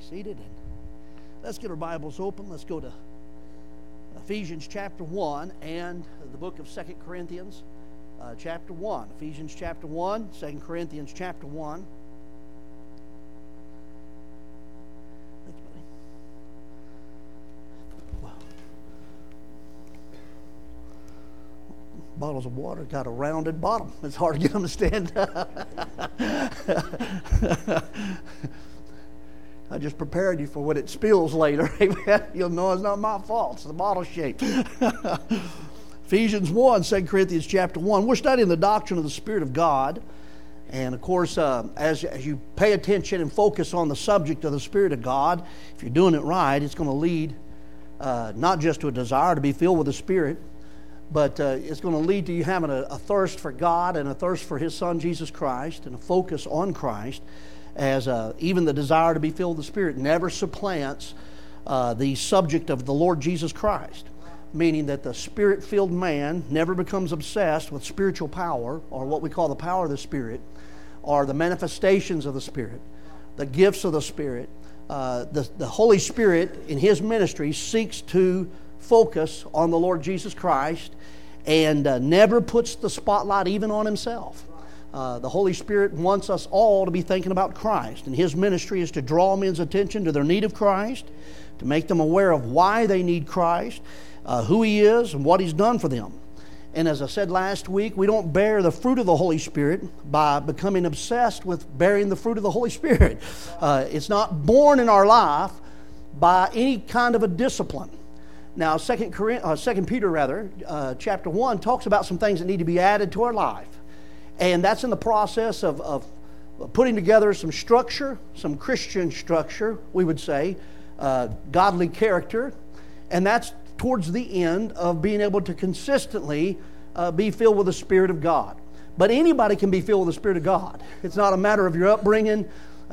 Seated, and let's get our Bibles open. Let's go to Ephesians chapter 1 and the book of 2 Corinthians chapter 1. Ephesians chapter 1, 2 Corinthians chapter 1. Thanks, buddy. Wow. Bottles of water got a rounded bottom. It's hard to get them to stand up. I just prepared you for when it spills later. You'll know it's not my fault. It's the bottle shape. Ephesians 1, 2 Corinthians chapter 1. We're studying the doctrine of the Spirit of God. And, of course, as you pay attention and focus on the subject of the Spirit of God, if you're doing it right, it's going to lead not just to a desire to be filled with the Spirit, but it's going to lead to you having a thirst for God and a thirst for His Son, Jesus Christ, and a focus on Christ. As even the desire to be filled with the Spirit never supplants the subject of the Lord Jesus Christ, meaning that the Spirit-filled man never becomes obsessed with spiritual power, or what we call the power of the Spirit, or the manifestations of the Spirit, the gifts of the Spirit. The Holy Spirit in His ministry seeks to focus on the Lord Jesus Christ and never puts the spotlight even on Himself. The Holy Spirit wants us all to be thinking about Christ, and His ministry is to draw men's attention to their need of Christ, to make them aware of why they need Christ, who He is, and what He's done for them. And as I said last week, we don't bear the fruit of the Holy Spirit by becoming obsessed with bearing the fruit of the Holy Spirit. It's not born in our life by any kind of a discipline. Now, 2 Peter chapter 1 talks about some things that need to be added to our life. And that's in the process of putting together some structure, some Christian structure, we would say, godly character. And that's towards the end of being able to consistently be filled with the Spirit of God. But anybody can be filled with the Spirit of God. It's not a matter of your upbringing.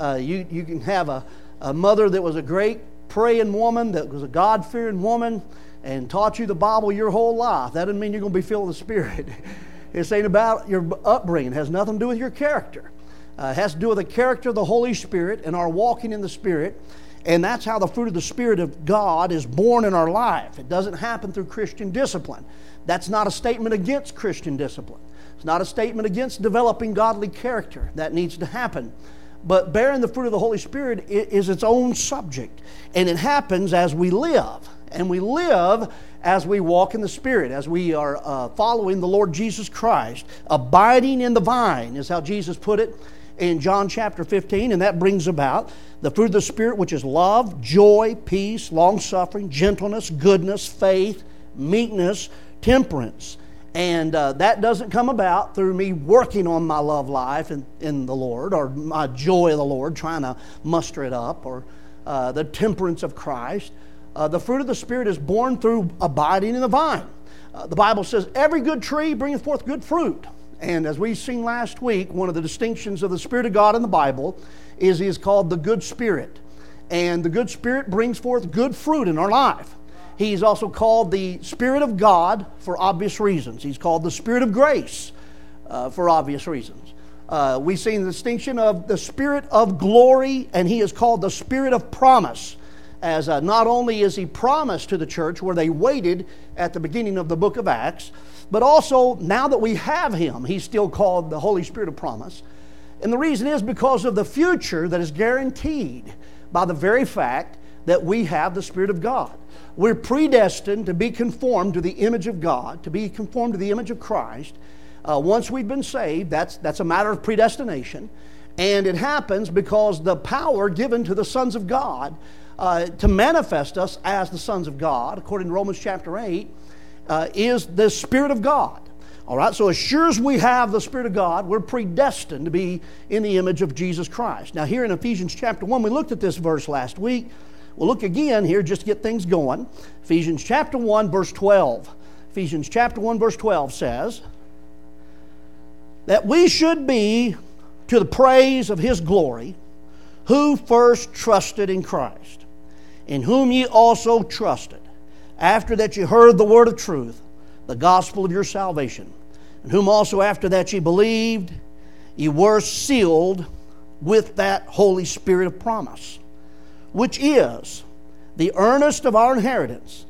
You can have a mother that was a great praying woman, that was a God-fearing woman, and taught you the Bible your whole life. That doesn't mean you're going to be filled with the Spirit. It's ain't about your upbringing. It has nothing to do with your character. It has to do with the character of the Holy Spirit and our walking in the Spirit. And that's how the fruit of the Spirit of God is born in our life. It doesn't happen through Christian discipline. That's not a statement against Christian discipline. It's not a statement against developing godly character. That needs to happen. But bearing the fruit of the Holy Spirit is its own subject. And it happens as we live. And we live as we walk in the Spirit, as we are following the Lord Jesus Christ. Abiding in the vine is how Jesus put it in John chapter 15, and that brings about the fruit of the Spirit, which is love, joy, peace, long-suffering, gentleness, goodness, faith, meekness, temperance. And that doesn't come about through me working on my love life in the Lord, or my joy of the Lord, trying to muster it up, or the temperance of Christ. The fruit of the Spirit is born through abiding in the vine. The Bible says, every good tree bringeth forth good fruit. And as we've seen last week, one of the distinctions of the Spirit of God in the Bible is He is called the good Spirit. And the good Spirit brings forth good fruit in our life. He's also called the Spirit of God for obvious reasons. He's called the Spirit of grace for obvious reasons. We've seen the distinction of the Spirit of glory, and He is called the Spirit of promise. As not only is He promised to the church where they waited at the beginning of the book of Acts, but also now that we have Him, He's still called the Holy Spirit of promise. And the reason is because of the future that is guaranteed by the very fact that we have the Spirit of God. We're predestined to be conformed to the image of God, to be conformed to the image of Christ. Once we've been saved, that's a matter of predestination. And it happens because the power given to the sons of God to manifest us as the sons of God, according to Romans chapter 8, is the Spirit of God. All right, so as sure as we have the Spirit of God, we're predestined to be in the image of Jesus Christ. Now here in Ephesians chapter 1, we looked at this verse last week. We'll look again here just to get things going. Ephesians chapter 1, verse 12. Ephesians chapter 1, verse 12 says that we should be to the praise of His glory, who first trusted in Christ, in whom ye also trusted, after that ye heard the word of truth, the gospel of your salvation, in whom also after that ye believed, ye were sealed with that Holy Spirit of promise, which is the earnest of our inheritance,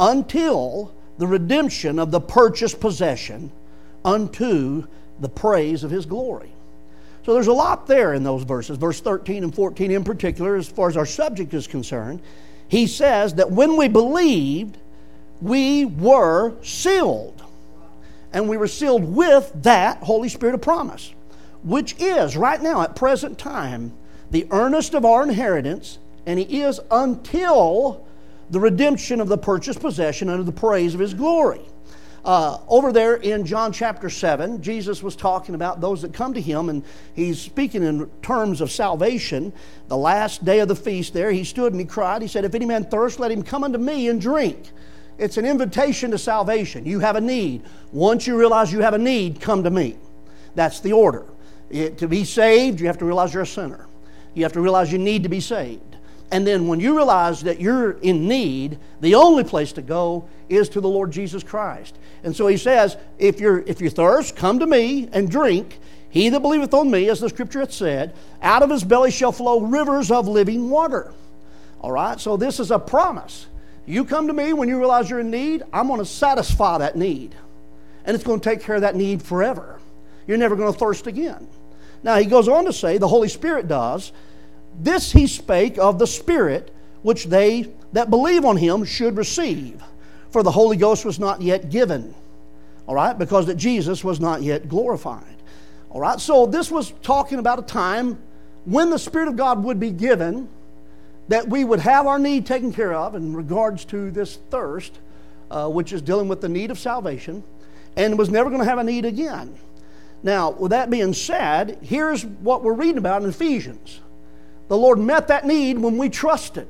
until the redemption of the purchased possession, unto the praise of His glory. So there's a lot there in those verses. Verse 13 and 14 in particular, as far as our subject is concerned, he says that when we believed, we were sealed. And we were sealed with that Holy Spirit of promise, which is, right now, at present time, the earnest of our inheritance, and He is until the redemption of the purchased possession unto the praise of His glory. Over there in John chapter 7, Jesus was talking about those that come to Him, and He's speaking in terms of salvation. The last day of the feast there, He stood and He cried. He said, "If any man thirst, let him come unto me and drink." It's an invitation to salvation. You have a need. Once you realize you have a need, come to me. That's the order. To be saved, you have to realize you're a sinner. You have to realize you need to be saved. And then when you realize that you're in need, the only place to go is to the Lord Jesus Christ. And so He says, if you thirst, come to me and drink. He that believeth on me, as the Scripture hath said, out of his belly shall flow rivers of living water. All right, so this is a promise. You come to me when you realize you're in need, I'm going to satisfy that need. And it's going to take care of that need forever. You're never going to thirst again. Now, he goes on to say, the Holy Spirit does, this he spake of the Spirit, which they that believe on Him should receive. For the Holy Ghost was not yet given. All right, because that Jesus was not yet glorified. All right, so this was talking about a time when the Spirit of God would be given, that we would have our need taken care of in regards to this thirst, which is dealing with the need of salvation, and was never going to have a need again. Now, with that being said, here's what we're reading about in Ephesians. The Lord met that need when we trusted.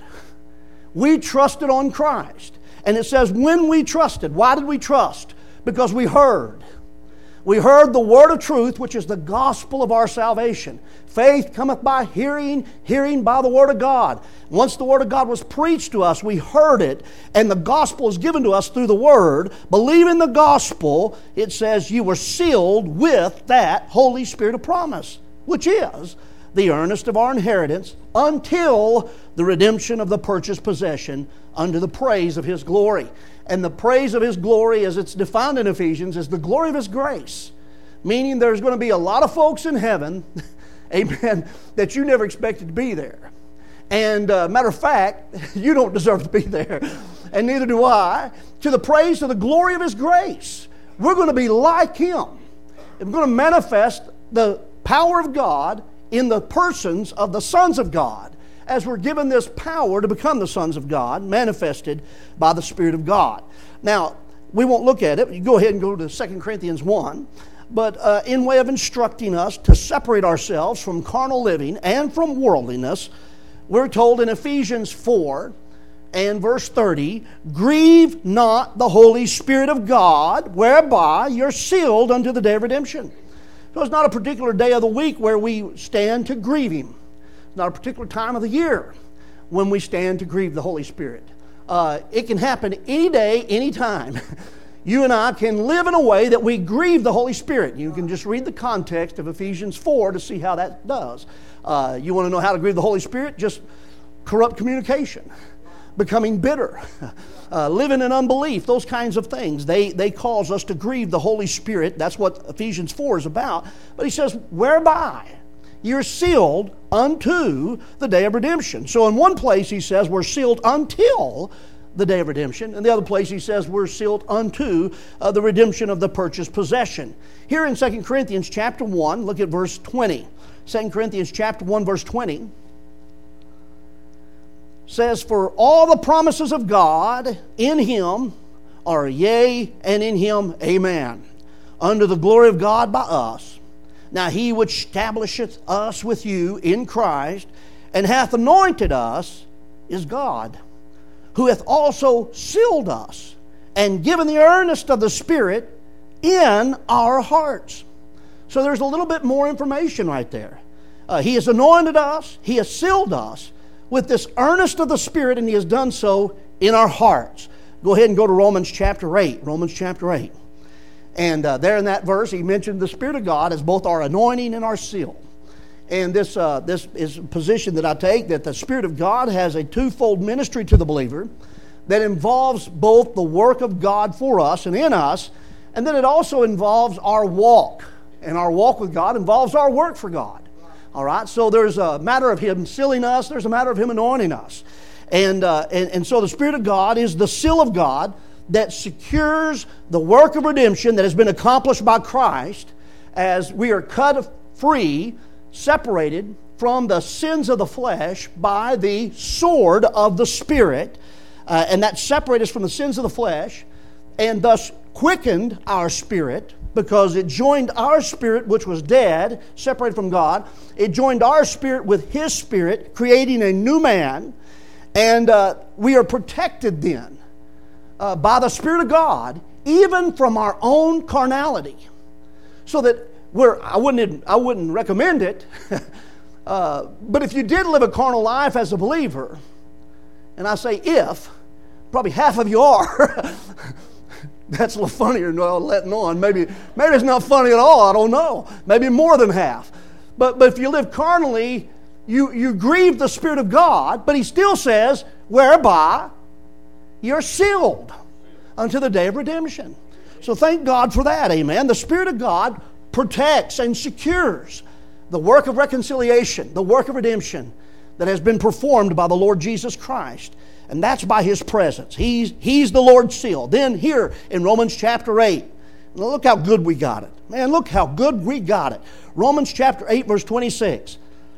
We trusted on Christ. And it says, when we trusted. Why did we trust? Because we heard. We heard the word of truth, which is the gospel of our salvation. Faith cometh by hearing, hearing by the word of God. Once the word of God was preached to us, we heard it, and the gospel is given to us through the word. Believe in the gospel, it says you were sealed with that Holy Spirit of promise, which is the earnest of our inheritance until the redemption of the purchased possession unto the praise of His glory. And the praise of His glory, as it's defined in Ephesians, is the glory of His grace. Meaning there's going to be a lot of folks in heaven, amen, that you never expected to be there. And matter of fact, you don't deserve to be there. And neither do I. To the praise of the glory of His grace. We're going to be like Him. And we're going to manifest the power of God in the persons of the sons of God, as we're given this power to become the sons of God, manifested by the Spirit of God. Now, we won't look at it. You go ahead and go to 2 Corinthians 1. But in way of instructing us to separate ourselves from carnal living and from worldliness, we're told in Ephesians 4 and verse 30, grieve not the Holy Spirit of God, whereby you're sealed unto the day of redemption. So it's not a particular day of the week where we stand to grieve Him. It's not a particular time of the year when we stand to grieve the Holy Spirit. It can happen any day, any time. You and I can live in a way that we grieve the Holy Spirit. You can just read the context of Ephesians 4 to see how that does. You want to know how to grieve the Holy Spirit? Just corrupt communication, becoming bitter, living in unbelief, those kinds of things. They cause us to grieve the Holy Spirit. That's what Ephesians 4 is about. But he says, whereby you're sealed unto the day of redemption. So in one place he says we're sealed until the day of redemption. In the other place he says we're sealed unto the redemption of the purchased possession. Here in 2 Corinthians chapter 1, look at verse 20. 2 Corinthians chapter 1 verse 20 says, for all the promises of God in Him are yea, and in Him amen, unto the glory of God by us. Now He which establisheth us with you in Christ, and hath anointed us, is God, who hath also sealed us, and given the earnest of the Spirit in our hearts. So there's a little bit more information right there. He has anointed us, He has sealed us with this earnest of the Spirit, and He has done so in our hearts. Go ahead and go to Romans chapter 8. Romans chapter 8. And there in that verse, he mentioned the Spirit of God as both our anointing and our seal. And this is a position that I take, that the Spirit of God has a twofold ministry to the believer that involves both the work of God for us and in us, and then it also involves our walk. And our walk with God involves our work for God. All right? So there's a matter of Him sealing us. There's a matter of Him anointing us. And so the Spirit of God is the seal of God that secures the work of redemption that has been accomplished by Christ as we are cut free, separated from the sins of the flesh by the sword of the Spirit. And that separated us from the sins of the flesh and thus quickened our spirit, because it joined our spirit, which was dead, separated from God. It joined our spirit with His Spirit, creating a new man. And we are protected then by the Spirit of God, even from our own carnality. So that I wouldn't recommend it, but if you did live a carnal life as a believer, and I say if, probably half of you are. That's a little funnier than letting on. Maybe it's not funny at all. I don't know. Maybe more than half. But if you live carnally, you grieve the Spirit of God, but He still says, whereby you're sealed unto the day of redemption. So thank God for that, amen. The Spirit of God protects and secures the work of reconciliation, the work of redemption that has been performed by the Lord Jesus Christ. And that's by His presence. He's the Lord's seal. Then here in Romans chapter 8, look how good we got it. Man, look how good we got it. Romans chapter 8, verse 26.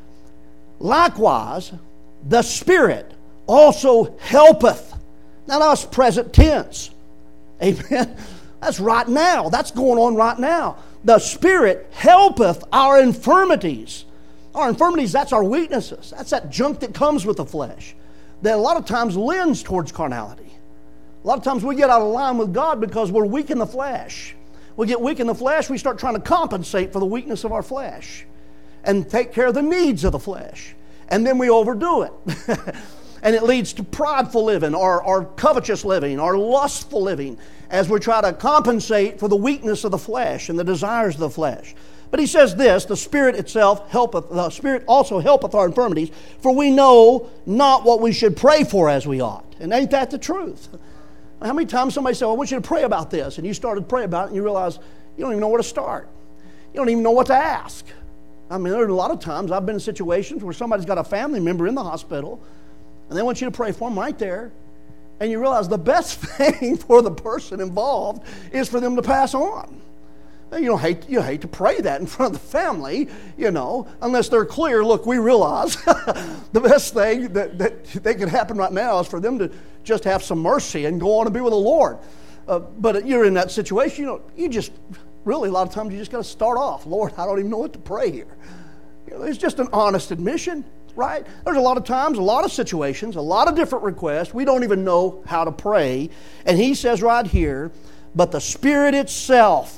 Likewise, the Spirit also helpeth. Now that's present tense. Amen. That's right now. That's going on right now. The Spirit helpeth our infirmities. Our infirmities, that's our weaknesses. That's that junk that comes with the flesh, that a lot of times lends towards carnality. A lot of times we get out of line with God because we're weak in the flesh. We get weak in the flesh, we start trying to compensate for the weakness of our flesh and take care of the needs of the flesh. And then we overdo it. And it leads to prideful living or covetous living or lustful living as we try to compensate for the weakness of the flesh and the desires of the flesh. But he says this, the Spirit itself helpeth, the Spirit also helpeth our infirmities, for we know not what we should pray for as we ought. And ain't that the truth? How many times somebody said, well, I want you to pray about this, and you started to pray about it, and you realize you don't even know where to start. You don't even know what to ask. I mean, there are a lot of times I've been in situations where somebody's got a family member in the hospital, and they want you to pray for them right there, and you realize the best thing for the person involved is for them to pass on. You hate to pray that in front of the family, unless they're clear. Look, we realize the best thing that could happen right now is for them to just have some mercy and go on and be with the Lord. But you're in that situation, you just really, a lot of times you just got to start off. Lord, I don't even know what to pray here. It's just an honest admission, right? There's a lot of times, a lot of situations, a lot of different requests. We don't even know how to pray. And he says right here, but the Spirit itself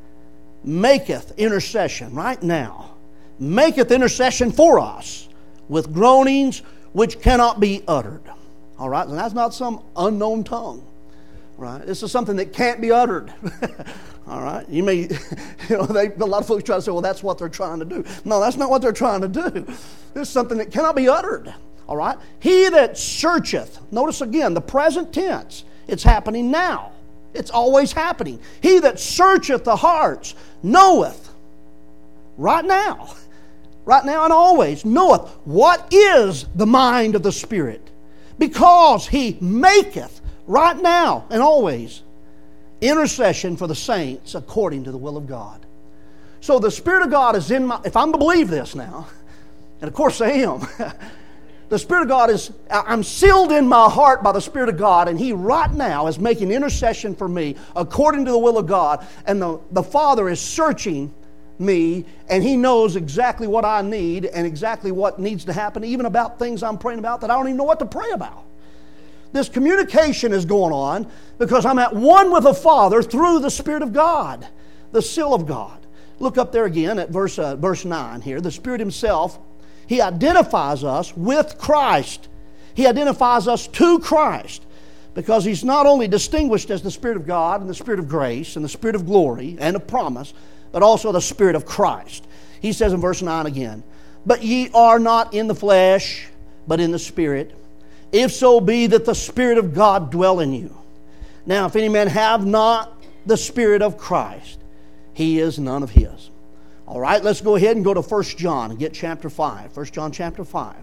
maketh intercession right now, maketh intercession for us with groanings which cannot be uttered. All right, and that's not some unknown tongue. Right, this is something that can't be uttered. All right, you may, a lot of folks try to say, well, that's what they're trying to do. No, that's not what they're trying to do. This is something that cannot be uttered. All right, he that searcheth. Notice again the present tense. It's happening now. It's always happening. He that searcheth the hearts knoweth, right now and always, knoweth what is the mind of the Spirit, because he maketh right now and always intercession for the saints according to the will of God. So the Spirit of God is in my, if I'm to believe this now, and of course I am, the Spirit of God is, I'm sealed in my heart by the Spirit of God, and He right now is making intercession for me according to the will of God. And the Father is searching me, and He knows exactly what I need and exactly what needs to happen, even about things I'm praying about that I don't even know what to pray about. This communication is going on because I'm at one with the Father through the Spirit of God, the seal of God. Look up there again at verse 9 here. The Spirit Himself, He identifies us with Christ. He identifies us to Christ because He's not only distinguished as the Spirit of God and the Spirit of grace and the Spirit of glory and of promise, but also the Spirit of Christ. He says in verse 9 again, But ye are not in the flesh, but in the Spirit, if so be that the Spirit of God dwell in you. Now, if any man have not the Spirit of Christ, he is none of his. All right, let's go ahead and go to 1 John and get chapter 5. 1 John chapter 5.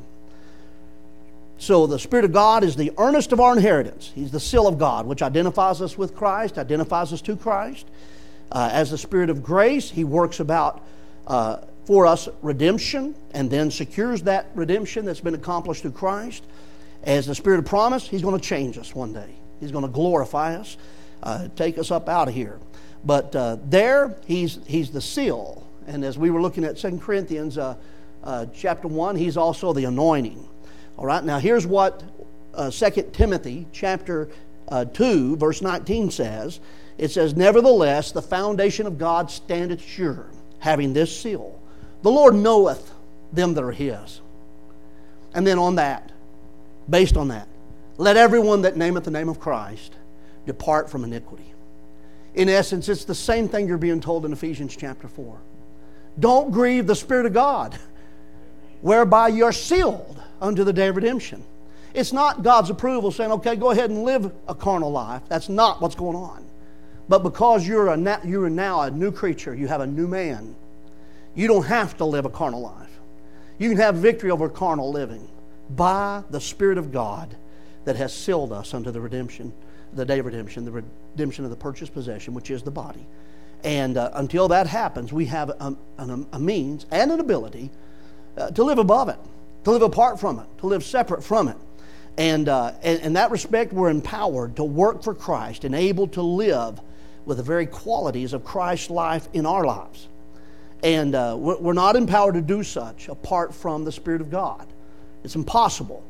So the Spirit of God is the earnest of our inheritance. He's the seal of God, which identifies us with Christ, identifies us to Christ. As the Spirit of grace, He works about for us redemption and then secures that redemption that's been accomplished through Christ. As the Spirit of promise, He's going to change us one day. He's going to glorify us, take us up out of here. But there, He's the seal. And as we were looking at 2 Corinthians chapter 1, He's also the anointing. All right, now here's what 2 Timothy chapter 2, verse 19 says. It says, nevertheless, the foundation of God standeth sure, having this seal. The Lord knoweth them that are His. And then on that, based on that, let everyone that nameth the name of Christ depart from iniquity. In essence, it's the same thing you're being told in Ephesians chapter 4. Don't grieve the Spirit of God, whereby you're sealed unto the day of redemption. It's not God's approval saying, okay, go ahead and live a carnal life. That's not what's going on. But because you are now a new creature, you have a new man, you don't have to live a carnal life. You can have victory over carnal living by the Spirit of God that has sealed us unto the redemption, the day of redemption, the redemption of the purchased possession, which is the body. And until that happens, we have a means and an ability to live above it, to live apart from it, to live separate from it. And in that respect, we're empowered to work for Christ and able to live with the very qualities of Christ's life in our lives. And we're not empowered to do such apart from the Spirit of God. It's impossible.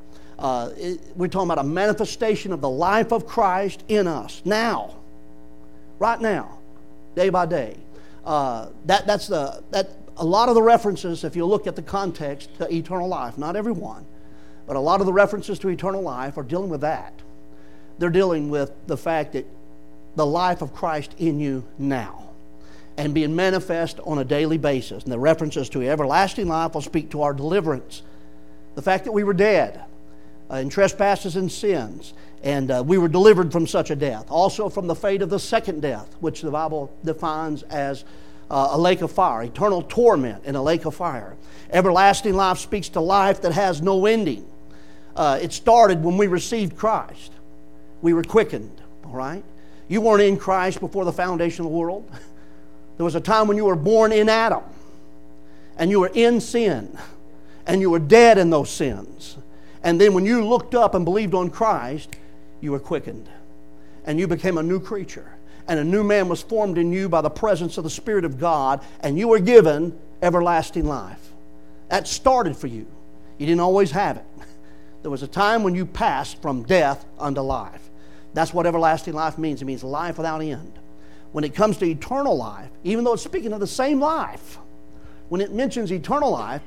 We're talking about a manifestation of the life of Christ in us now, right now, day by day. That's a lot of the references, if you look at the context, to eternal life. Not every one, but a lot of the references to eternal life are dealing with that. They're dealing with the fact that the life of Christ in you now and being manifest on a daily basis. And the references to everlasting life will speak to our deliverance. The fact that we were dead in trespasses and sins, and we were delivered from such a death. Also from the fate of the second death, which the Bible defines as a lake of fire, eternal torment in a lake of fire. Everlasting life speaks to life that has no ending. It started when we received Christ. We were quickened, all right? You weren't in Christ before the foundation of the world. There was a time when you were born in Adam, and you were in sin, and you were dead in those sins. And then when you looked up and believed on Christ, you were quickened, and you became a new creature. And a new man was formed in you by the presence of the Spirit of God, and you were given everlasting life. That started for you. You didn't always have it. There was a time when you passed from death unto life. That's what everlasting life means. It means life without end. When it comes to eternal life, even though it's speaking of the same life, when it mentions eternal life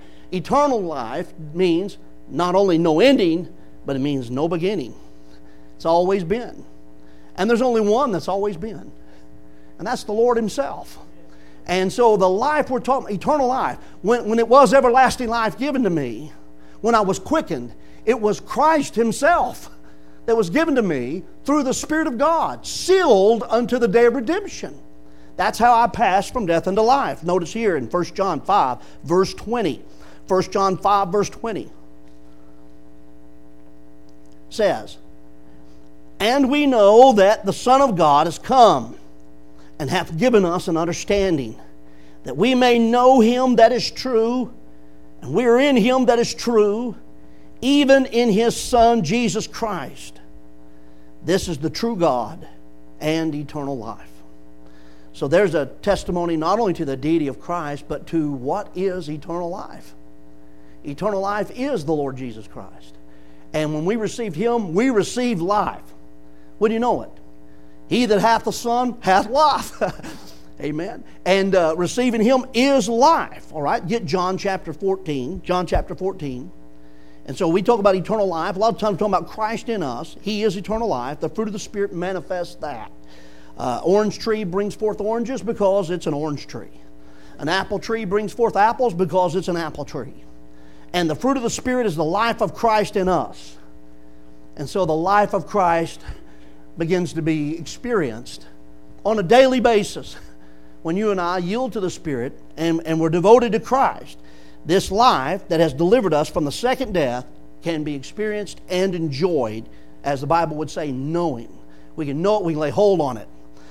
means not only no ending, but it means no beginning. It's always been. And there's only one that's always been. And that's the Lord Himself. And so the life we're talking, eternal life, when it was everlasting life given to me, when I was quickened, it was Christ Himself that was given to me through the Spirit of God, sealed unto the day of redemption. That's how I passed from death unto life. Notice here in 1 John 5, verse 20. 1 John 5, verse 20 says, and we know that the Son of God is come, and hath given us an understanding, that we may know Him that is true, and we are in Him that is true, even in His Son Jesus Christ. This is the true God and eternal life. So there's a testimony not only to the deity of Christ, but to what is eternal life. Eternal life is the Lord Jesus Christ. And when we received Him, we received life. Wouldn't you know it? He that hath the Son hath life. Amen. And receiving Him is life. All right, get John chapter 14. John chapter 14. And so we talk about eternal life. A lot of times we talk about Christ in us. He is eternal life. The fruit of the Spirit manifests that. Orange tree brings forth oranges because it's an orange tree. An apple tree brings forth apples because it's an apple tree. And the fruit of the Spirit is the life of Christ in us. And so the life of Christ begins to be experienced on a daily basis when you and I yield to the Spirit and we're devoted to Christ. This life that has delivered us from the second death can be experienced and enjoyed, as the Bible would say, knowing. We can know it, we can lay hold on it.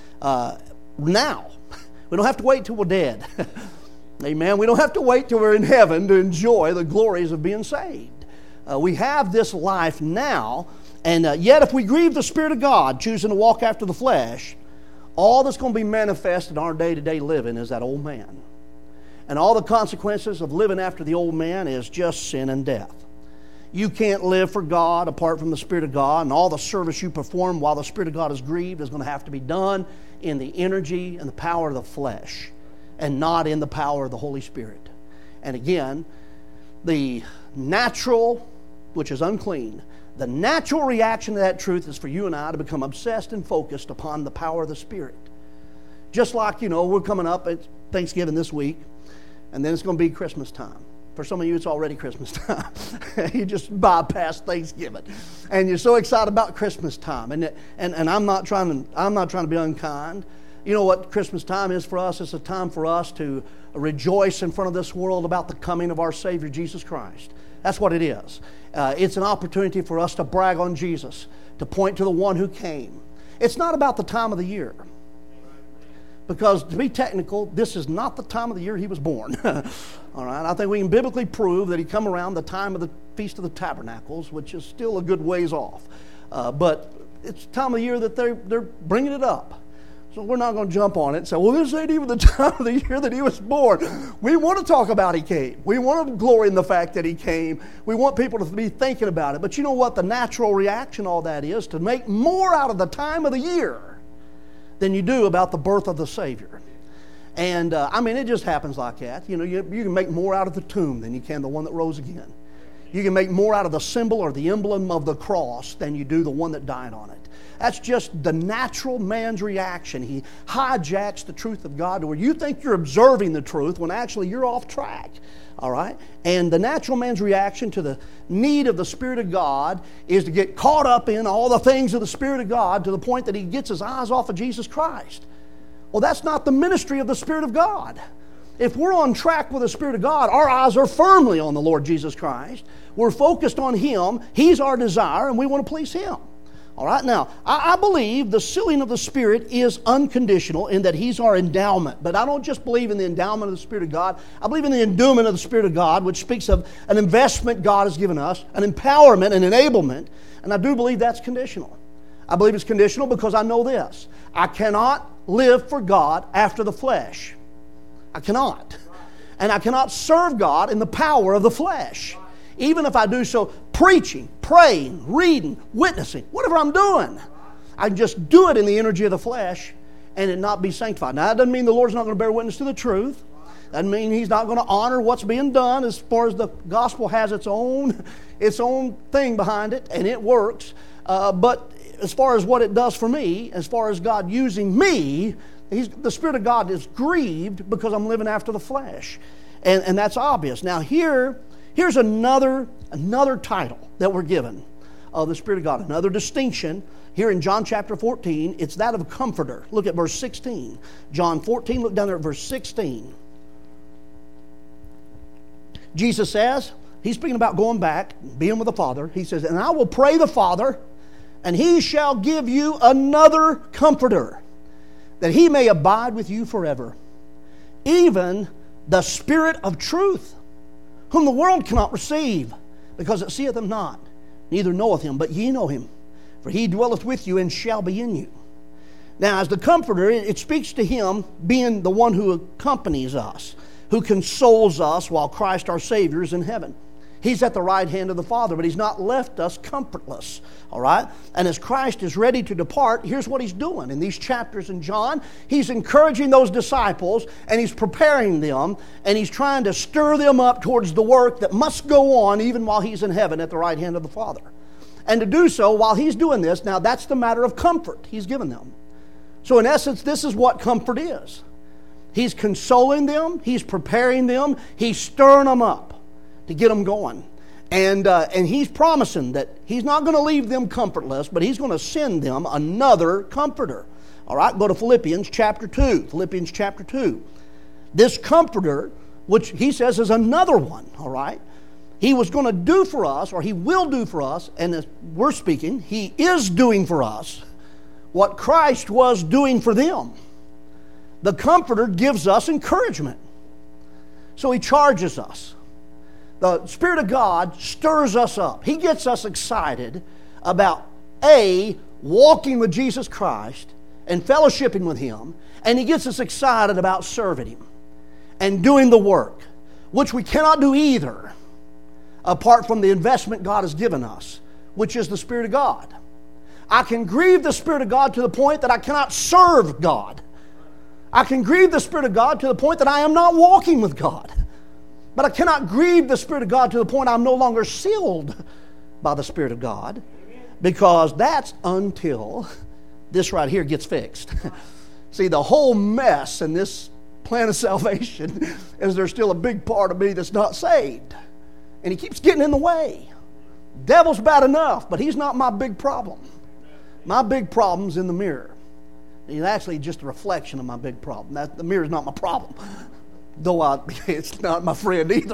Now. We don't have to wait till we're dead. Amen. We don't have to wait till we're in heaven to enjoy the glories of being saved. We have this life now, and yet if we grieve the Spirit of God, choosing to walk after the flesh, all that's going to be manifest in our day-to-day living is that old man. And all the consequences of living after the old man is just sin and death. You can't live for God apart from the Spirit of God, and all the service you perform while the Spirit of God is grieved is going to have to be done in the energy and the power of the flesh and not in the power of the Holy Spirit. And again, the natural, which is unclean, the natural reaction to that truth is for you and I to become obsessed and focused upon the power of the Spirit. Just like, we're coming up at Thanksgiving this week, and then it's going to be Christmas time. For some of you, it's already Christmas time. You just bypass Thanksgiving, and you're so excited about Christmas time. And I'm not trying to be unkind. You know what Christmas time is for us? It's a time for us to rejoice in front of this world about the coming of our Savior Jesus Christ. That's what it is. It's an opportunity for us to brag on Jesus, to point to the one who came. It's not about the time of the year. Because to be technical, this is not the time of the year he was born. All right, I think we can biblically prove that he come around the time of the Feast of the Tabernacles, which is still a good ways off. But it's the time of the year that they're bringing it up. So we're not going to jump on it and say, well, this ain't even the time of the year that he was born. We want to talk about he came. We want to glory in the fact that he came. We want people to be thinking about it. But you know what? The natural reaction to all that is to make more out of the time of the year than you do about the birth of the Savior. And it just happens like that. You can make more out of the tomb than you can the one that rose again. You can make more out of the symbol or the emblem of the cross than you do the one that died on it. That's just the natural man's reaction. He hijacks the truth of God to where you think you're observing the truth when actually you're off track. All right? And the natural man's reaction to the need of the Spirit of God is to get caught up in all the things of the Spirit of God to the point that he gets his eyes off of Jesus Christ. Well, that's not the ministry of the Spirit of God. If we're on track with the Spirit of God, our eyes are firmly on the Lord Jesus Christ. We're focused on Him. He's our desire, and we want to please Him. All right, now, I believe the sealing of the Spirit is unconditional in that He's our endowment. But I don't just believe in the endowment of the Spirit of God. I believe in the endowment of the Spirit of God, which speaks of an investment God has given us, an empowerment, an enablement. And I do believe that's conditional. I believe it's conditional because I know this. I cannot live for God after the flesh. I cannot. And I cannot serve God in the power of the flesh. Even if I do so preaching, praying, reading, witnessing, whatever I'm doing, I can just do it in the energy of the flesh and it not be sanctified. Now, that doesn't mean the Lord's not going to bear witness to the truth. That doesn't mean He's not going to honor what's being done as far as the gospel has its own thing behind it, and it works. But as far as what it does for me, as far as God using me, the Spirit of God is grieved because I'm living after the flesh. And that's obvious. Now, here's another title that we're given of the Spirit of God, another distinction. Here in John chapter 14, it's that of a comforter. Look at verse 16. John 14, look down there at verse 16. Jesus says, He's speaking about going back, being with the Father. He says, and I will pray the Father, and He shall give you another comforter, that He may abide with you forever. Even the Spirit of truth, whom the world cannot receive, because it seeth Him not, neither knoweth Him, but ye know Him. For He dwelleth with you and shall be in you. Now, as the Comforter, it speaks to Him being the one who accompanies us, who consoles us while Christ our Savior is in heaven. He's at the right hand of the Father, but He's not left us comfortless. All right? And as Christ is ready to depart, here's what He's doing. In these chapters in John, He's encouraging those disciples, and He's preparing them, and He's trying to stir them up towards the work that must go on even while He's in heaven at the right hand of the Father. And to do so, while He's doing this, now that's the matter of comfort He's given them. So in essence, this is what comfort is. He's consoling them, He's preparing them, He's stirring them up to get them going. And He's promising that He's not going to leave them comfortless, but He's going to send them another Comforter. All right, go to Philippians chapter 2. Philippians chapter 2. This Comforter, which He says is another one, all right? He was going to do for us, or He will do for us, and as we're speaking, He is doing for us what Christ was doing for them. The Comforter gives us encouragement. So He charges us. The Spirit of God stirs us up. He gets us excited about, A, walking with Jesus Christ and fellowshipping with Him, and He gets us excited about serving Him and doing the work, which we cannot do either apart from the investment God has given us, which is the Spirit of God. I can grieve the Spirit of God to the point that I cannot serve God. I can grieve the Spirit of God to the point that I am not walking with God. But I cannot grieve the Spirit of God to the point I'm no longer sealed by the Spirit of God, because that's until this right here gets fixed. See, the whole mess in this plan of salvation is there's still a big part of me that's not saved. And he keeps getting in the way. Devil's bad enough, but he's not my big problem. My big problem's in the mirror. He's actually just a reflection of my big problem. The mirror's not my problem. Though it's not my friend either.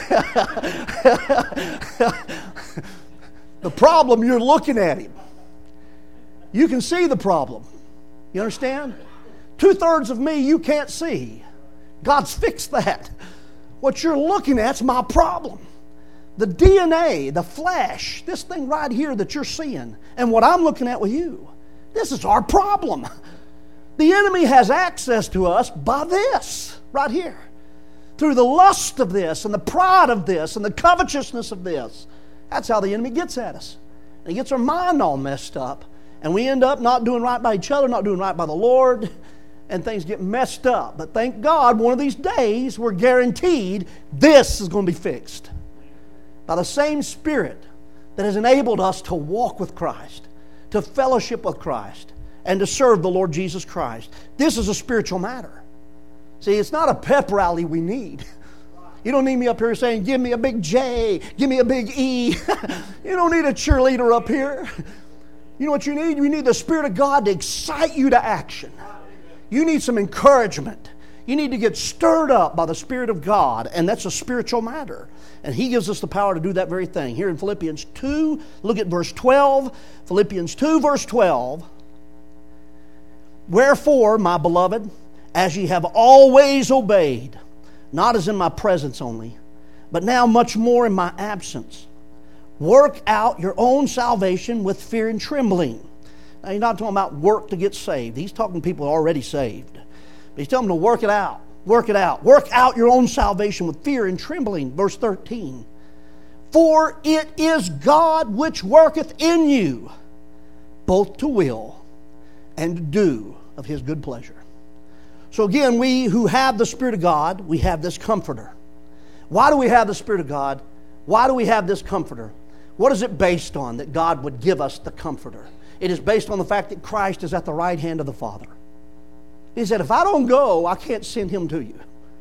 The problem, you're looking at him. You can see the problem. You understand? 2/3 of me you can't see. God's fixed that. What you're looking at's my problem. The DNA, the flesh, this thing right here that you're seeing, and what I'm looking at with you, this is our problem. The enemy has access to us by this right here. Through the lust of this and the pride of this and the covetousness of this. That's how the enemy gets at us. And he gets our mind all messed up. And we end up not doing right by each other, not doing right by the Lord. And things get messed up. But thank God, one of these days, we're guaranteed this is going to be fixed. By the same Spirit that has enabled us to walk with Christ, to fellowship with Christ, and to serve the Lord Jesus Christ. This is a spiritual matter. See, it's not a pep rally we need. You don't need me up here saying, give me a big J, give me a big E. You don't need a cheerleader up here. You know what you need? You need the Spirit of God to excite you to action. You need some encouragement. You need to get stirred up by the Spirit of God, and that's a spiritual matter. And He gives us the power to do that very thing. Here in Philippians 2, look at verse 12. Philippians 2, verse 12. Wherefore, my beloved, as ye have always obeyed, not as in my presence only, but now much more in my absence, work out your own salvation with fear and trembling. Now, he's not talking about work to get saved. He's talking to people already saved. But he's telling them to work it out. Work it out. Work out your own salvation with fear and trembling. Verse 13. For it is God which worketh in you, both to will and to do of His good pleasure. So again, we who have the Spirit of God, we have this Comforter. Why do we have the Spirit of God? Why do we have this Comforter? What is it based on that God would give us the Comforter? It is based on the fact that Christ is at the right hand of the Father. He said, if I don't go, I can't send Him to you.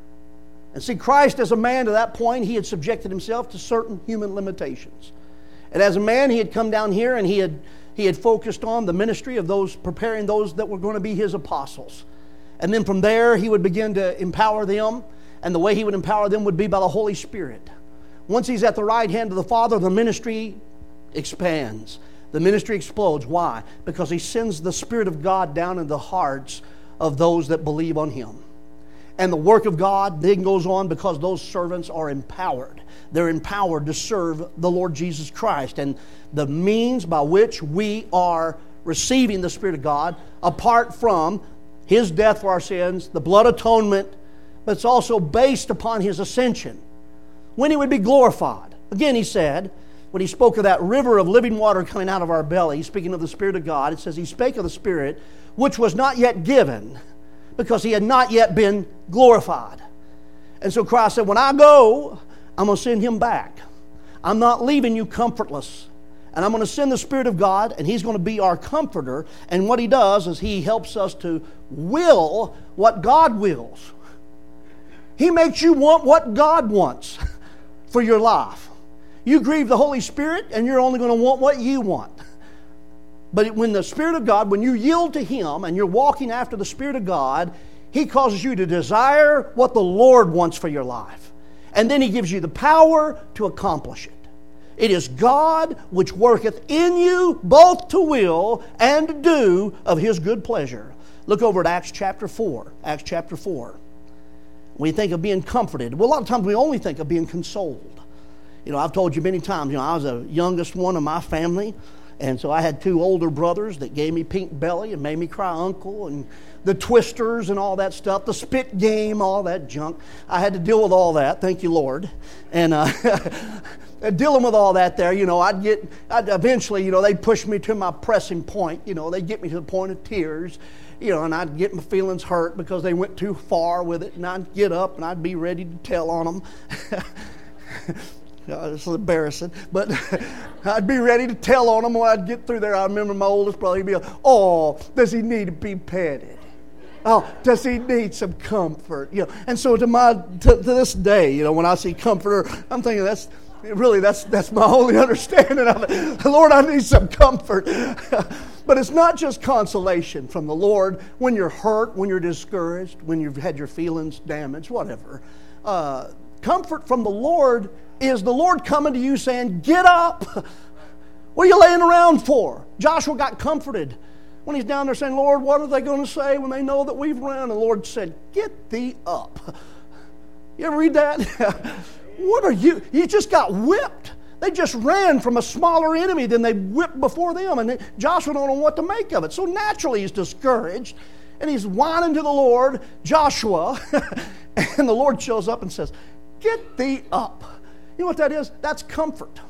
And see, Christ as a man to that point, He had subjected Himself to certain human limitations. And as a man, He had come down here and He had focused on the ministry of those, preparing those that were going to be His apostles. And then from there, He would begin to empower them. And the way He would empower them would be by the Holy Spirit. Once He's at the right hand of the Father, the ministry expands. The ministry explodes. Why? Because He sends the Spirit of God down in the hearts of those that believe on Him. And the work of God then goes on because those servants are empowered. They're empowered to serve the Lord Jesus Christ. And the means by which we are receiving the Spirit of God, apart from His death for our sins, the blood atonement, but it's also based upon His ascension, when He would be glorified. Again, He said, when He spoke of that river of living water coming out of our belly, speaking of the Spirit of God, it says He spake of the Spirit which was not yet given, because He had not yet been glorified. And so Christ said, when I go, I'm going to send Him back. I'm not leaving you comfortless. And I'm going to send the Spirit of God, and He's going to be our Comforter. And what He does is He helps us to will what God wills. He makes you want what God wants. for your life. You grieve the Holy Spirit and you're only going to want what you want. But when the Spirit of God, when you yield to Him and you're walking after the Spirit of God, He causes you to desire what the Lord wants for your life. And then He gives you the power to accomplish it. It is God which worketh in you both to will and to do of His good pleasure. Look over at Acts chapter 4. Acts chapter 4. We think of being comforted. Well, a lot of times we only think of being consoled. You know, I've told you many times, I was the youngest one of my family. And so I had two older brothers that gave me pink belly and made me cry uncle, and the twisters and all that stuff, the spit game, all that junk. I had to deal with all that, thank you, Lord. And dealing with all that there, I'd eventually, they'd push me to my pressing point. They'd get me to the point of tears, and I'd get my feelings hurt because they went too far with it. And I'd get up and I'd be ready to tell on them. It's embarrassing, but I'd be ready to tell on him when I'd get through there. I remember my oldest brother, he'd be like, "Oh, does he need to be petted? Oh, does he need some comfort?" And so to this day, when I see comforter, I'm thinking that's my only understanding of it. Lord, I need some comfort. But it's not just consolation from the Lord when you're hurt, when you're discouraged, when you've had your feelings damaged, whatever. Comfort from the Lord is the Lord coming to you saying, "Get up. What are you laying around for?" Joshua got comforted when he's down there saying, "Lord, what are they going to say when they know that we've run?" And the Lord said, "Get thee up." You ever read that? What are you? You just got whipped. They just ran from a smaller enemy than they whipped before them. And Joshua don't know what to make of it. So naturally he's discouraged. And he's whining to the Lord, "Joshua." And the Lord shows up and says, "Get thee up." You know what that is? That's comfort.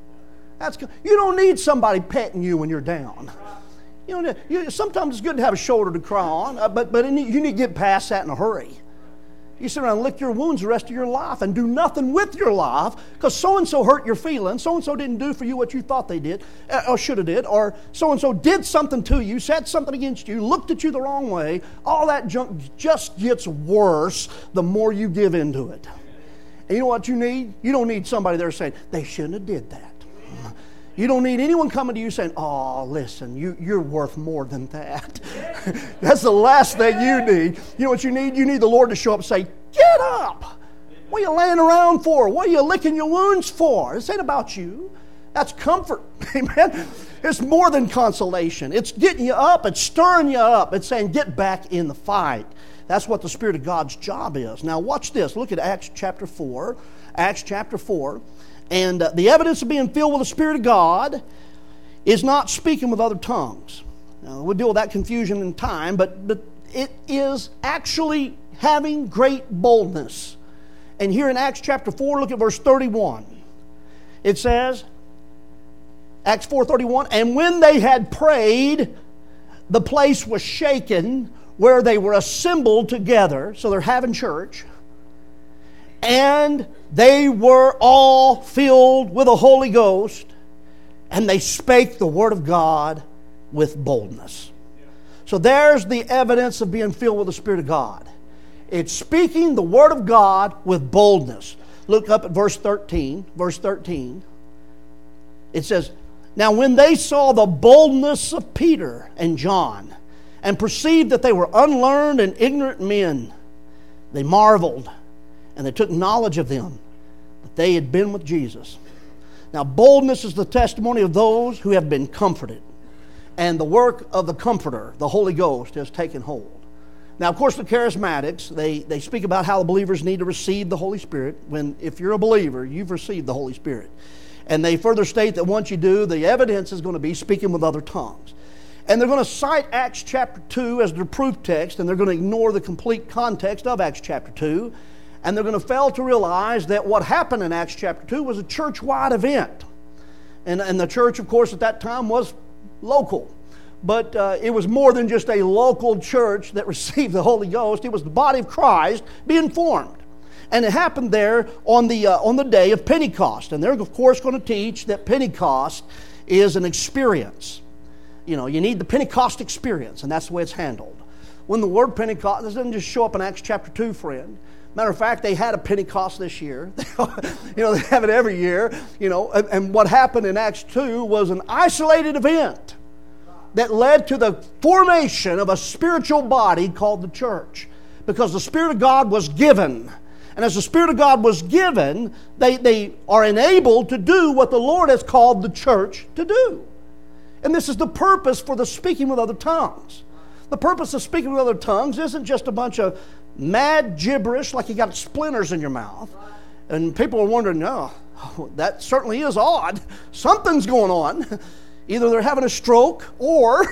You don't need somebody petting you when you're down. Sometimes it's good to have a shoulder to cry on, but you need to get past that in a hurry. You sit around and lick your wounds the rest of your life and do nothing with your life because so-and-so hurt your feelings, so-and-so didn't do for you what you thought they did, or should have did, or so-and-so did something to you, said something against you, looked at you the wrong way. All that junk just gets worse the more you give into it. And you know what you need? You don't need somebody there saying, "They shouldn't have did that." You don't need anyone coming to you saying, "Oh, listen, you're worth more than that." That's the last thing you need. You know what you need? You need the Lord to show up and say, "Get up. What are you laying around for? What are you licking your wounds for? This ain't about you." That's comfort. Amen. It's more than consolation. It's getting you up. It's stirring you up. It's saying, "Get back in the fight." That's what the Spirit of God's job is. Now watch this. Look at Acts chapter 4. Acts chapter 4. And the evidence of being filled with the Spirit of God is not speaking with other tongues. Now, we'll deal with that confusion in time, but it is actually having great boldness. And here in Acts chapter 4, look at verse 31. It says, Acts 4:31, "And when they had prayed, the place was shaken where they were assembled together." So they're having church. "And they were all filled with the Holy Ghost, and they spake the word of God with boldness." So there's the evidence of being filled with the Spirit of God. It's speaking the word of God with boldness. Look up at verse 13. Verse 13. It says, "Now when they saw the boldness of Peter and John, and perceived that they were unlearned and ignorant men, they marveled, and they took knowledge of them, that they had been with Jesus." Now, boldness is the testimony of those who have been comforted. And the work of the Comforter, the Holy Ghost, has taken hold. Now, of course, the charismatics, they speak about how the believers need to receive the Holy Spirit. If you're a believer, you've received the Holy Spirit. And they further state that once you do, the evidence is going to be speaking with other tongues. And they're going to cite Acts chapter 2 as their proof text, and they're going to ignore the complete context of Acts chapter 2. And they're going to fail to realize that what happened in Acts chapter 2 was a church-wide event. And the church, of course, at that time was local. But it was more than just a local church that received the Holy Ghost. It was the body of Christ being formed. And it happened there on the day of Pentecost. And they're, of course, going to teach that Pentecost is an experience. You need the Pentecost experience, and that's the way it's handled. When the word Pentecost doesn't just show up in Acts chapter 2, friend. Matter of fact, they had a Pentecost this year. They have it every year. And what happened in Acts 2 was an isolated event that led to the formation of a spiritual body called the church. Because the Spirit of God was given. And as the Spirit of God was given, they are enabled to do what the Lord has called the church to do. And this is the purpose for the speaking with other tongues. The purpose of speaking with other tongues isn't just a bunch of mad gibberish like you got splinters in your mouth. And people are wondering, no, that certainly is odd. Something's going on. Either they're having a stroke or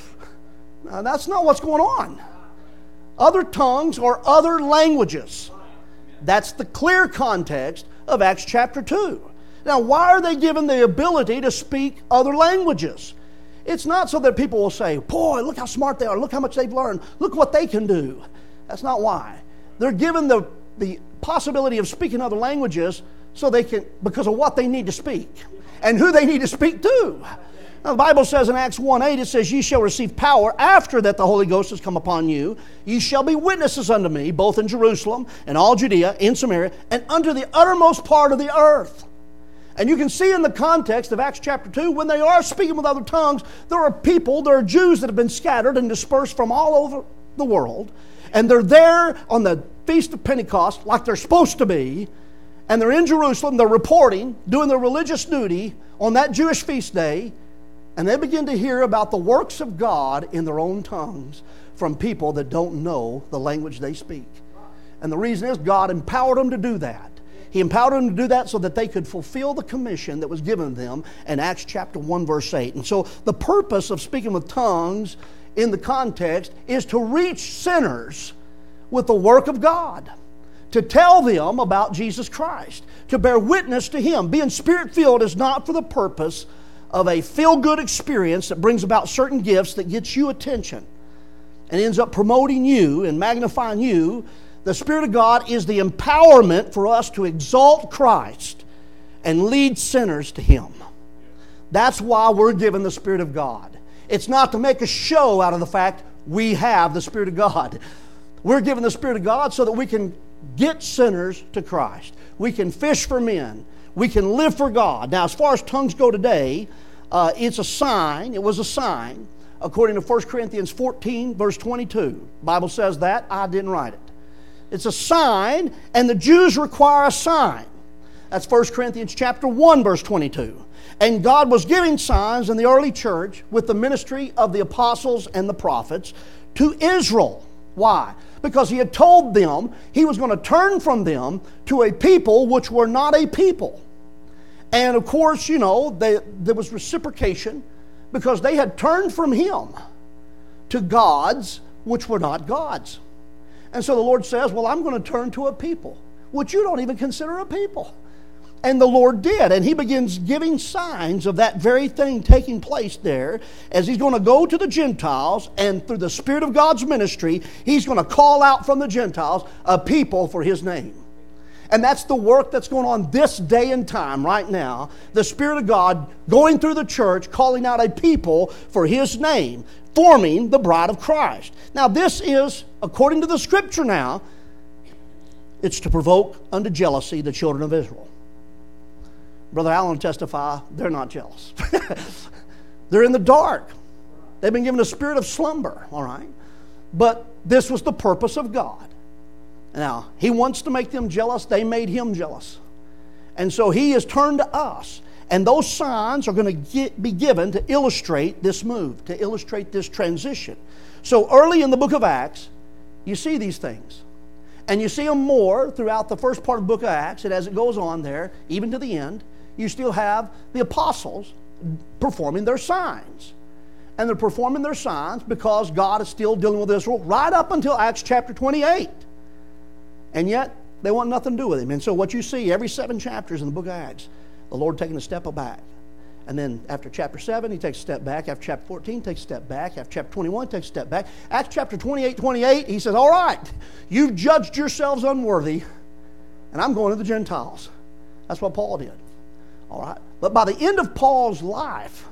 that's not what's going on. Other tongues or other languages. That's the clear context of Acts chapter 2. Now, why are they given the ability to speak other languages? It's not so that people will say, boy, look how smart they are. Look how much they've learned. Look what they can do. That's not why. They're given the possibility of speaking other languages so they can, because of what they need to speak and who they need to speak to. Now, the Bible says in Acts 1:8, it says, ye shall receive power after that the Holy Ghost has come upon you. Ye shall be witnesses unto me, both in Jerusalem and all Judea, in Samaria, and unto the uttermost part of the earth. And you can see in the context of Acts chapter 2, when they are speaking with other tongues, there are Jews that have been scattered and dispersed from all over the world. And they're there on the Feast of Pentecost like they're supposed to be. And they're in Jerusalem, they're reporting, doing their religious duty on that Jewish feast day. And they begin to hear about the works of God in their own tongues from people that don't know the language they speak. And the reason is God empowered them to do that. He empowered them to do that so that they could fulfill the commission that was given them in Acts chapter 1 verse 8. And so the purpose of speaking with tongues in the context is to reach sinners with the work of God, to tell them about Jesus Christ, to bear witness to Him. Being Spirit-filled is not for the purpose of a feel-good experience that brings about certain gifts that gets you attention and ends up promoting you and magnifying you. The Spirit of God is the empowerment for us to exalt Christ and lead sinners to Him. That's why we're given the Spirit of God. It's not to make a show out of the fact we have the Spirit of God. We're given the Spirit of God so that we can get sinners to Christ. We can fish for men. We can live for God. Now, as far as tongues go today, it's a sign. It was a sign. According to 1 Corinthians 14, verse 22. The Bible says that. I didn't write it. It's a sign, and the Jews require a sign. That's 1 Corinthians chapter 1, verse 22. And God was giving signs in the early church with the ministry of the apostles and the prophets to Israel. Why? Because He had told them He was going to turn from them to a people which were not a people. And of course, there was reciprocation because they had turned from Him to gods which were not gods. And so the Lord says, well, I'm going to turn to a people which you don't even consider a people. And the Lord did. And He begins giving signs of that very thing taking place there as He's going to go to the Gentiles, and through the Spirit of God's ministry, He's going to call out from the Gentiles a people for His name. And that's the work that's going on this day and time right now. The Spirit of God going through the church, calling out a people for His name, forming the bride of Christ. Now this is, according to the Scripture now, it's to provoke unto jealousy the children of Israel. Brother Allen will testify, they're not jealous. They're in the dark. They've been given a spirit of slumber, all right? But this was the purpose of God. Now, He wants to make them jealous. They made Him jealous. And so He has turned to us. And those signs are going to be given to illustrate this move, to illustrate this transition. So early in the book of Acts, you see these things. And you see them more throughout the first part of the book of Acts. And as it goes on there, even to the end, you still have the apostles performing their signs. And they're performing their signs because God is still dealing with Israel right up until Acts chapter 28. And yet, they want nothing to do with Him. And so what you see every 7 chapters in the book of Acts, the Lord taking a step back. And then after chapter 7, He takes a step back. After chapter 14, takes a step back. After chapter 21, takes a step back. Acts chapter 28, He says, all right, you've judged yourselves unworthy, and I'm going to the Gentiles. That's what Paul did. All right. But by the end of Paul's life,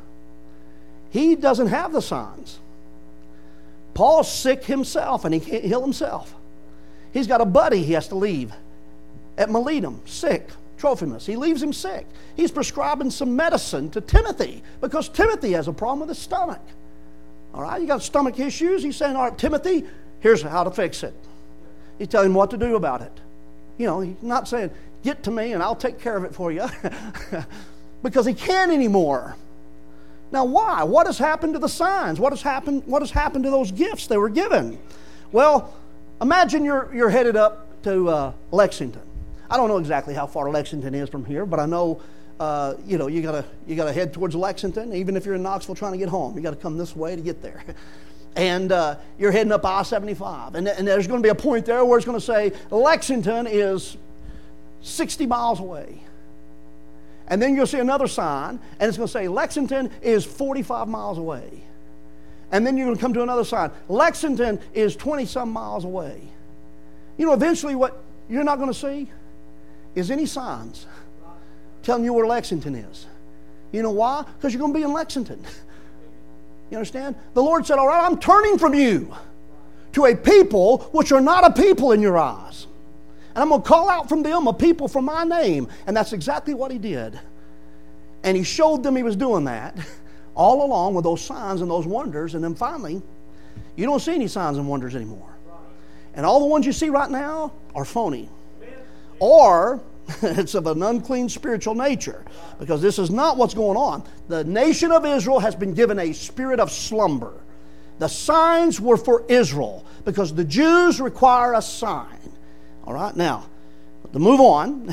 he doesn't have the signs. Paul's sick himself, and he can't heal himself. He's got a buddy he has to leave at Miletum, sick. Trophimus. He leaves him sick. He's prescribing some medicine to Timothy because Timothy has a problem with his stomach. All right, you got stomach issues. He's saying, all right, Timothy, here's how to fix it. He's telling him what to do about it. You know, he's not saying, get to me and I'll take care of it for you because he can't anymore. Now, why? What has happened to the signs? What has happened to those gifts they were given? Well, imagine you're headed up to Lexington. I don't know exactly how far Lexington is from here, but I know, you gotta head towards Lexington. Even if you're in Knoxville trying to get home, you got to come this way to get there. And you're heading up I-75, and there's going to be a point there where it's going to say Lexington is 60 miles away. And then you'll see another sign, and it's going to say Lexington is 45 miles away. And then you're going to come to another sign. Lexington is 20-some miles away. You know, eventually what you're not going to see is any signs telling you where Lexington is. You know why? Because you're going to be in Lexington. You understand? The Lord said, all right, I'm turning from you to a people which are not a people in your eyes. And I'm going to call out from them a people from my name. And that's exactly what he did. And he showed them he was doing that all along with those signs and those wonders. And then finally, you don't see any signs and wonders anymore. And all the ones you see right now are phony. Or it's of an unclean spiritual nature, because this is not what's going on. The nation of Israel has been given a spirit of slumber. The signs were for Israel because the Jews require a sign. All right, now, to move on,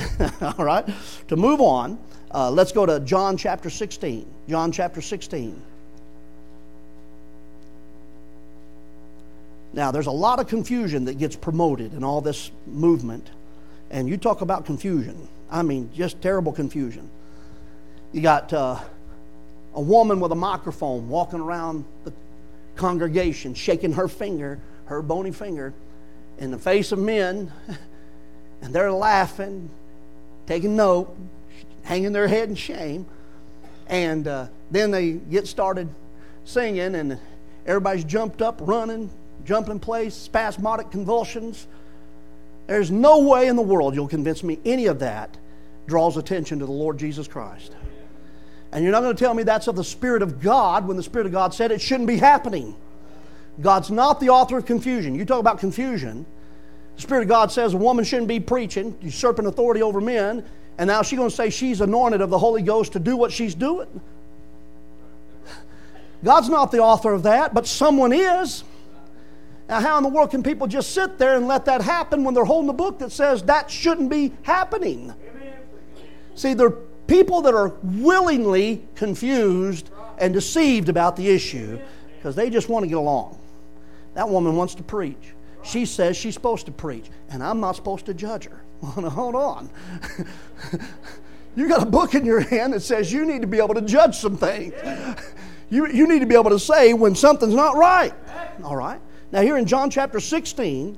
let's go to John chapter 16. John chapter 16. Now, there's a lot of confusion that gets promoted in all this movement. And you talk about confusion. I mean, just terrible confusion. You got a woman with a microphone walking around the congregation, shaking her finger, her bony finger, in the face of men. And they're laughing, taking note, hanging their head in shame. And then they get started singing, and everybody's jumped up, running, jumping in place, spasmodic convulsions. There's no way in the world you'll convince me any of that draws attention to the Lord Jesus Christ. And you're not going to tell me that's of the Spirit of God when the Spirit of God said it shouldn't be happening. God's not the author of confusion. You talk about confusion. The Spirit of God says a woman shouldn't be preaching, usurping authority over men, and now she's going to say she's anointed of the Holy Ghost to do what she's doing. God's not the author of that, but someone is. Now, how in the world can people just sit there and let that happen when they're holding a book that says that shouldn't be happening? See, there are people that are willingly confused and deceived about the issue because they just want to get along. That woman wants to preach. She says she's supposed to preach, and I'm not supposed to judge her. Well, hold on. You got a book in your hand that says you need to be able to judge some things. You need to be able to say when something's not right. All right? Now here in John chapter 16,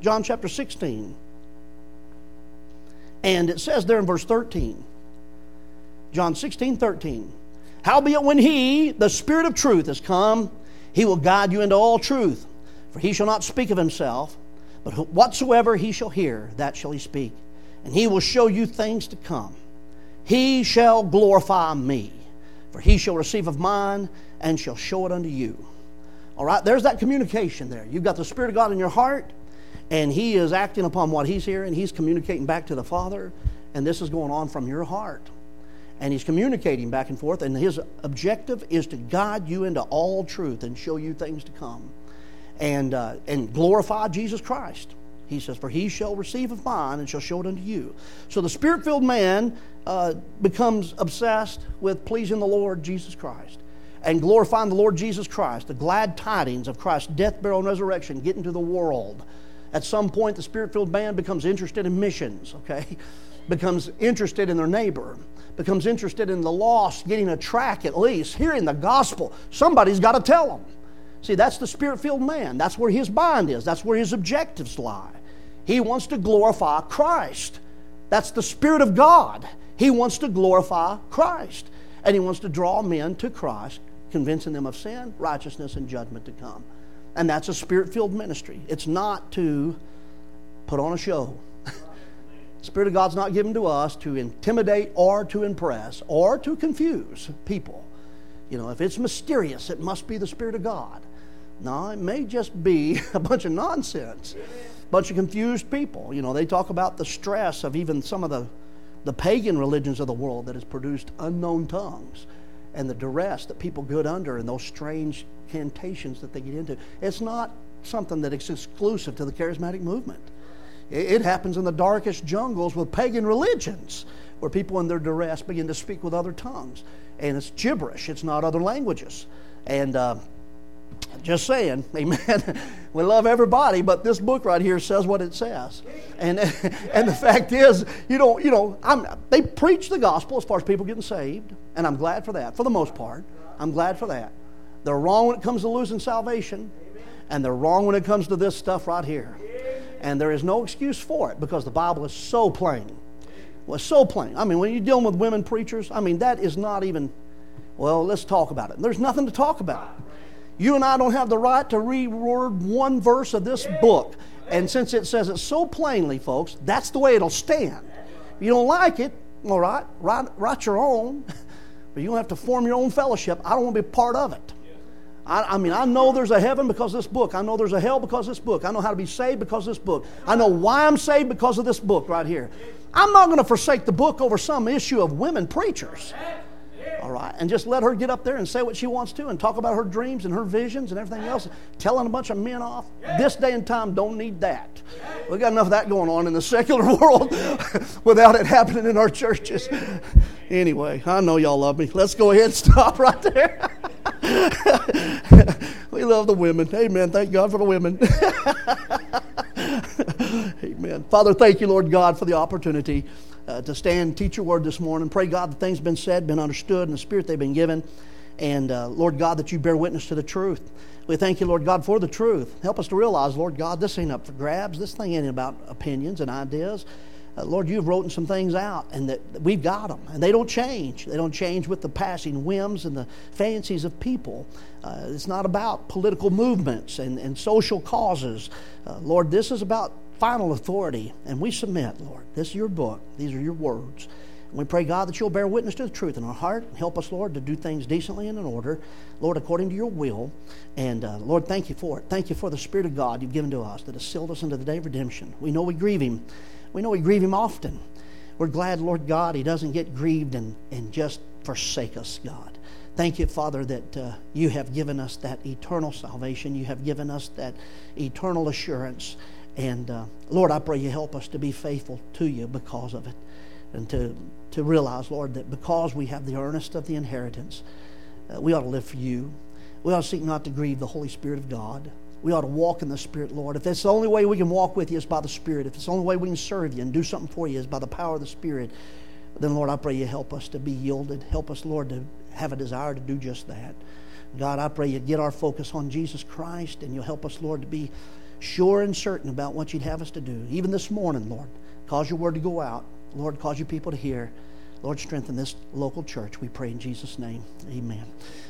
and it says there in verse 13, John 16:13, howbeit when he, the Spirit of truth, is come, he will guide you into all truth. For he shall not speak of himself, but whatsoever he shall hear, that shall he speak. And he will show you things to come. He shall glorify me, for he shall receive of mine, and shall show it unto you. All right, there's that communication there. You've got the Spirit of God in your heart, and he is acting upon what he's hearing. He's communicating back to the Father, and this is going on from your heart. And he's communicating back and forth, and his objective is to guide you into all truth and show you things to come. And glorify Jesus Christ. He says, for he shall receive of mine and shall show it unto you. So the Spirit-filled man becomes obsessed with pleasing the Lord Jesus Christ and glorifying the Lord Jesus Christ, the glad tidings of Christ's death, burial, and resurrection get into the world. At some point, the Spirit-filled man becomes interested in missions, okay? Becomes interested in their neighbor, becomes interested in the lost, getting a track at least, hearing the gospel. Somebody's got to tell them. See, that's the Spirit-filled man. That's where his mind is. That's where his objectives lie. He wants to glorify Christ. That's the Spirit of God. He wants to glorify Christ. And he wants to draw men to Christ, convincing them of sin, righteousness, and judgment to come. And that's a Spirit-filled ministry. It's not to put on a show. The Spirit of God's not given to us to intimidate or to impress or to confuse people. You know, if it's mysterious, it must be the Spirit of God. No, it may just be a bunch of nonsense. A bunch of confused people. You know, they talk about the stress of even some of the pagan religions of the world that has produced unknown tongues and the duress that people get under and those strange cantations that they get into. It's not something that is exclusive to the charismatic movement. It happens in the darkest jungles with pagan religions where people in their duress begin to speak with other tongues. And it's gibberish. It's not other languages. And just saying, amen, we love everybody, but this book right here says what it says. And the fact is, they preach the gospel as far as people getting saved, and I'm glad for that, for the most part. I'm glad for that. They're wrong when it comes to losing salvation, and they're wrong when it comes to this stuff right here. And there is no excuse for it because the Bible is so plain. Well, it's so plain. I mean, when you're dealing with women preachers, I mean, that is not even, well, let's talk about it. There's nothing to talk about. You and I don't have the right to reword one verse of this book. And since it says it so plainly, folks, that's the way it'll stand. If you don't like it, all right, write your own. But you don't have to form your own fellowship. I don't want to be a part of it. I mean, I know there's a heaven because of this book. I know there's a hell because of this book. I know how to be saved because of this book. I know why I'm saved because of this book right here. I'm not going to forsake the book over some issue of women preachers. All right? And just let her get up there and say what she wants to and talk about her dreams and her visions and everything else, telling a bunch of men off. This day and time don't need that. We've got enough of that going on in the secular world without it happening in our churches. Anyway, I know y'all love me. Let's go ahead and stop right there. We love the women. Amen. Thank God for the women. Amen. Father, thank you, Lord God, for the opportunity to stand and teach your word this morning. Pray, God, that things have been said, been understood, and the spirit they've been given. And, Lord God, that you bear witness to the truth. We thank you, Lord God, for the truth. Help us to realize, Lord God, this ain't up for grabs. This thing ain't about opinions and ideas. Lord, you've written some things out, and that we've got them, and they don't change. They don't change with the passing whims and the fancies of people. It's not about political movements and social causes. Lord, this is about final authority, and we submit, Lord. This is your book. These are your words. And we pray, God, that you'll bear witness to the truth in our heart and help us, Lord, to do things decently and in order, Lord, according to your will. And, Lord, thank you for it. Thank you for the Spirit of God you've given to us that has sealed us into the day of redemption. We know we grieve him. We know we grieve him often. We're glad, Lord God, he doesn't get grieved and just forsake us, God. Thank you, Father, that you have given us that eternal salvation. You have given us that eternal assurance. And, Lord, I pray you help us to be faithful to you because of it. And to realize, Lord, that because we have the earnest of the inheritance, we ought to live for you. We ought to seek not to grieve the Holy Spirit of God. We ought to walk in the Spirit, Lord. If that's the only way we can walk with you is by the Spirit, if it's the only way we can serve you and do something for you is by the power of the Spirit, then, Lord, I pray you help us to be yielded. Help us, Lord, to have a desire to do just that. God, I pray you get our focus on Jesus Christ, and you'll help us, Lord, to be sure and certain about what you'd have us to do. Even this morning, Lord, cause your word to go out. Lord, cause your people to hear. Lord, strengthen this local church. We pray in Jesus' name. Amen.